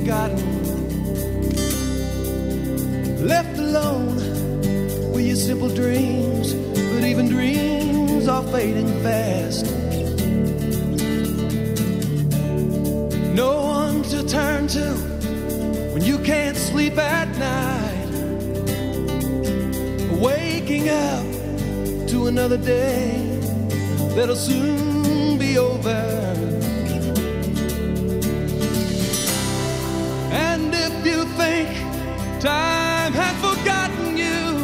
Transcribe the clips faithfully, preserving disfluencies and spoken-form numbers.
forgotten, left alone with your simple dreams, but even dreams are fading fast. No one to turn to when you can't sleep at night, waking up to another day that'll soon be over. And if you think time has forgotten you,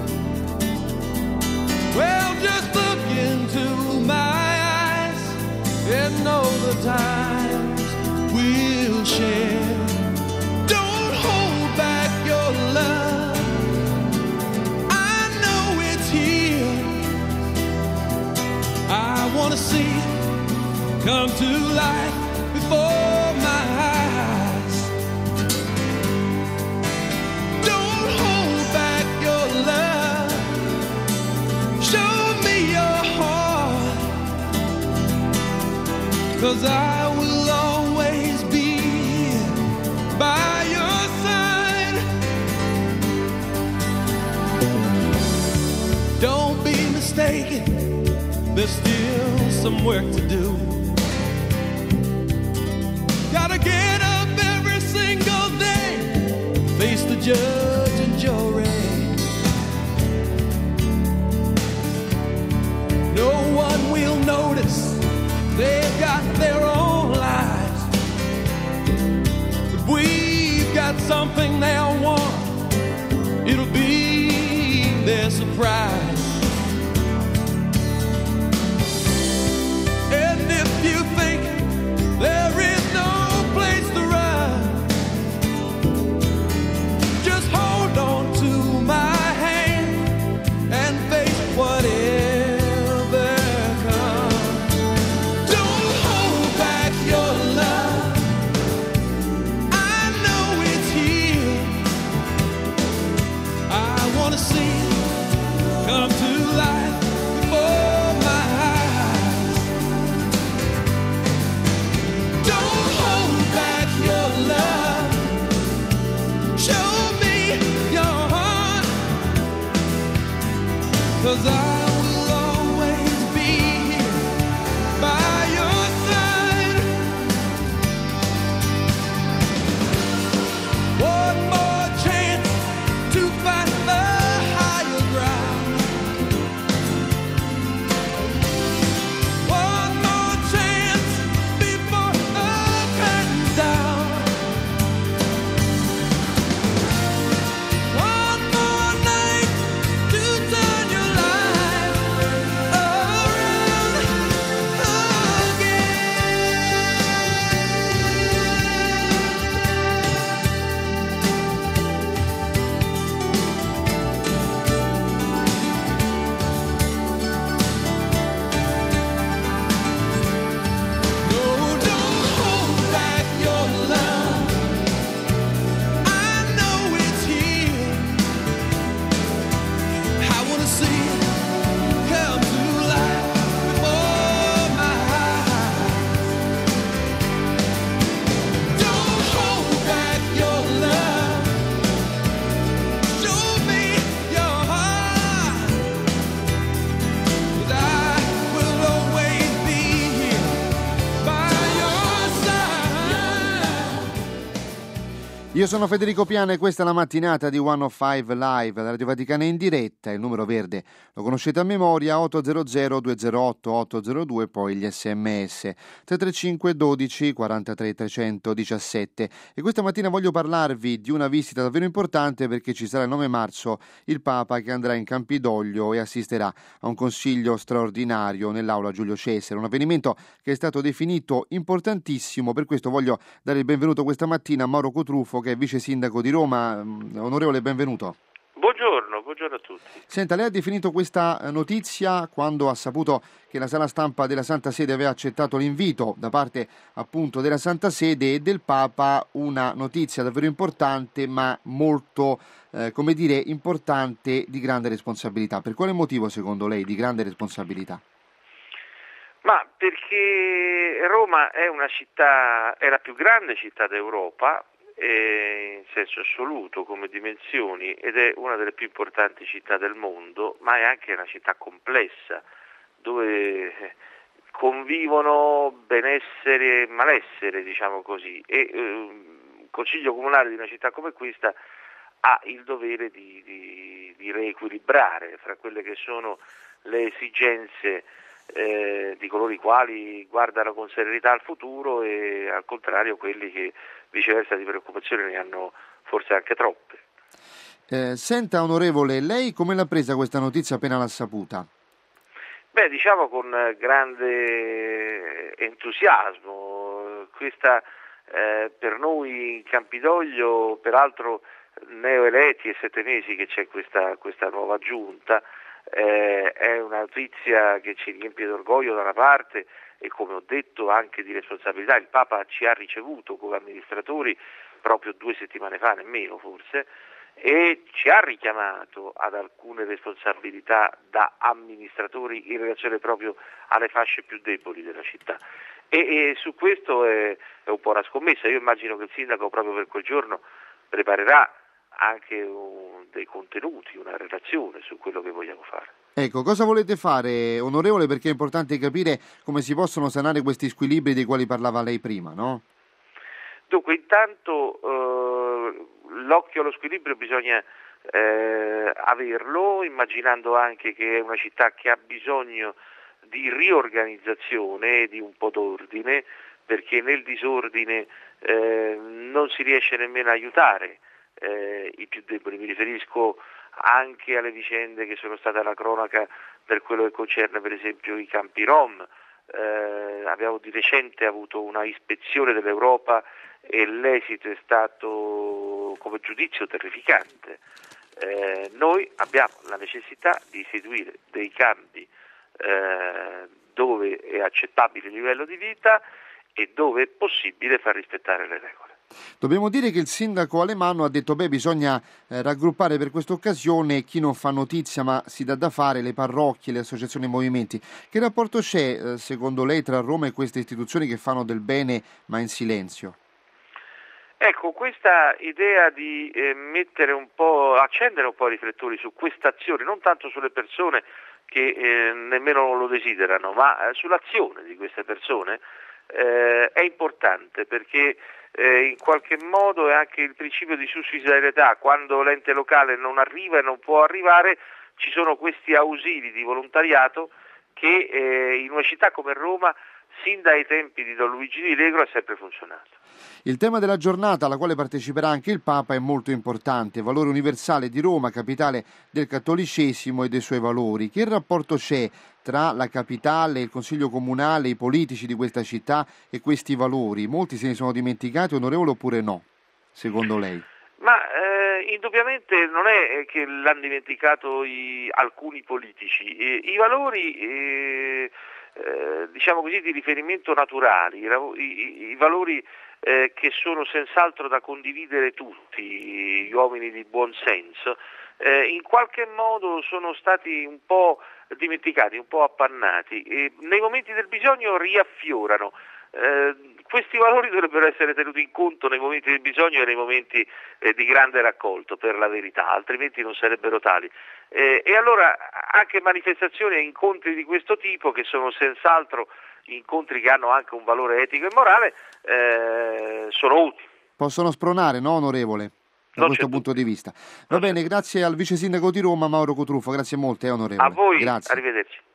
well, just look into my eyes and know the times we'll share. Don't hold back your love, I know it's here. I wanna see it come to life before my eyes. Don't hold back your love, show me your heart, 'cause I will always be here by your side. Don't be mistaken, there's still some work to do. Gotta get up every single day, face the judge and jury. No one will notice, they've got their own lives, but we've got something they'll want, it'll be their surprise. And if you think there is no place to run, just hold on to my hand and face whatever comes. Don't hold back your love, I know it's here. I wanna see it come to life before my eyes. Don't hold back your love, show me your heart, 'cause I will always be here by your side. One more chance to find the higher ground. One more chance before the curtain's down. One more night to turn your life around again. No, don't hold back your love, I know it's here. I wanna see it come to life before my eyes. Don't hold back your love, show me your heart, 'cause I will always be here by your side. Io sono Federico Piana e questa è la mattinata di centocinque Live, la Radio Vaticana in diretta. Il numero verde lo conoscete a memoria, otto zero zero due zero otto otto zero due, poi gli sms tre tre cinque dodici quarantatré trecentodiciassette. E questa mattina voglio parlarvi di una visita davvero importante, perché ci sarà il nove marzo il Papa che andrà in Campidoglio e assisterà a un consiglio straordinario nell'aula Giulio Cesare, un avvenimento che è stato definito importantissimo. Per questo voglio dare il benvenuto questa mattina a Mauro Cotrufo, che è vice sindaco di Roma. Onorevole, benvenuto. Buongiorno, buongiorno a tutti. Senta, lei ha definito questa notizia quando ha saputo che la sala stampa della Santa Sede aveva accettato l'invito da parte appunto della Santa Sede e del Papa, una notizia davvero importante, ma molto, eh, come dire, importante, di grande responsabilità. Per quale motivo secondo lei di grande responsabilità? Ma perché Roma è una città, è la più grande città d'Europa, eh, in senso assoluto come dimensioni, ed è una delle più importanti città del mondo, ma è anche una città complessa dove convivono benessere e malessere, diciamo così, e eh, un consiglio comunale di una città come questa ha il dovere di, di, di reequilibrare fra quelle che sono le esigenze eh, di coloro i quali guardano con serenità al futuro e al contrario quelli che viceversa di preoccupazioni ne hanno forse anche troppe. Eh, senta onorevole, lei come l'ha presa questa notizia appena l'ha saputa? Beh, diciamo con grande entusiasmo. Questa eh, per noi in Campidoglio, peraltro neoeletti e sette mesi che c'è questa, questa nuova giunta, eh, è una notizia che ci riempie d'orgoglio da una parte e, come ho detto, anche di responsabilità. Il Papa ci ha ricevuto come amministratori proprio due settimane fa, nemmeno forse, e ci ha richiamato ad alcune responsabilità da amministratori in relazione proprio alle fasce più deboli della città. E, e su questo è, è un po' una scommessa. Io immagino che il sindaco proprio per quel giorno preparerà anche un, dei contenuti, una relazione su quello che vogliamo fare. Ecco, cosa volete fare, onorevole, perché è importante capire come si possono sanare questi squilibri dei quali parlava lei prima, no? Dunque, intanto eh, l'occhio allo squilibrio bisogna eh, averlo, immaginando anche che è una città che ha bisogno di riorganizzazione e di un po' d'ordine, perché nel disordine eh, non si riesce nemmeno a aiutare eh, i più deboli. Mi riferisco anche alle vicende che sono state alla cronaca per quello che concerne per esempio i campi Rom. Eh, abbiamo di recente avuto una ispezione dell'Europa e l'esito è stato come giudizio terrificante. Eh, noi abbiamo la necessità di istituire dei campi eh, dove è accettabile il livello di vita e dove è possibile far rispettare le regole. Dobbiamo dire che il sindaco Alemanno ha detto beh bisogna eh, raggruppare per questa occasione chi non fa notizia ma si dà da fare, le parrocchie, le associazioni e i movimenti. Che rapporto c'è eh, secondo lei tra Roma e queste istituzioni che fanno del bene ma in silenzio? Ecco, questa idea di eh, mettere un po', accendere un po' i riflettori su questa azione, non tanto sulle persone che eh, nemmeno lo desiderano, ma eh, sull'azione di queste persone, eh, è importante perché eh, in qualche modo è anche il principio di sussidiarietà. Quando l'ente locale non arriva e non può arrivare, ci sono questi ausili di volontariato che eh, in una città come Roma, sin dai tempi di Don Luigi di Regro, ha sempre funzionato. Il tema della giornata alla quale parteciperà anche il Papa è molto importante, valore universale di Roma, capitale del cattolicesimo e dei suoi valori. Che rapporto c'è tra la capitale, il Consiglio Comunale, i politici di questa città e questi valori? Molti se ne sono dimenticati, onorevole, oppure no, secondo lei? Ma eh, indubbiamente non è che l'hanno dimenticato i, alcuni politici. I, i valori eh, eh, diciamo così di riferimento naturali, i, i, i valori eh, che sono senz'altro da condividere tutti gli uomini di buon senso, eh, in qualche modo sono stati un po' dimenticati, un po' appannati e nei momenti del bisogno riaffiorano. Eh, questi valori dovrebbero essere tenuti in conto nei momenti del bisogno e nei momenti eh, di grande raccolto, per la verità, altrimenti non sarebbero tali. Eh, e allora anche manifestazioni e incontri di questo tipo, che sono senz'altro incontri che hanno anche un valore etico e morale, eh, sono utili. Possono spronare, no, onorevole? Da Non questo c'è punto dubbio. di vista. Va Non bene, grazie al vice sindaco di Roma, Mauro Cotrufo, grazie molte, eh, onorevole. A voi, Grazie. arrivederci.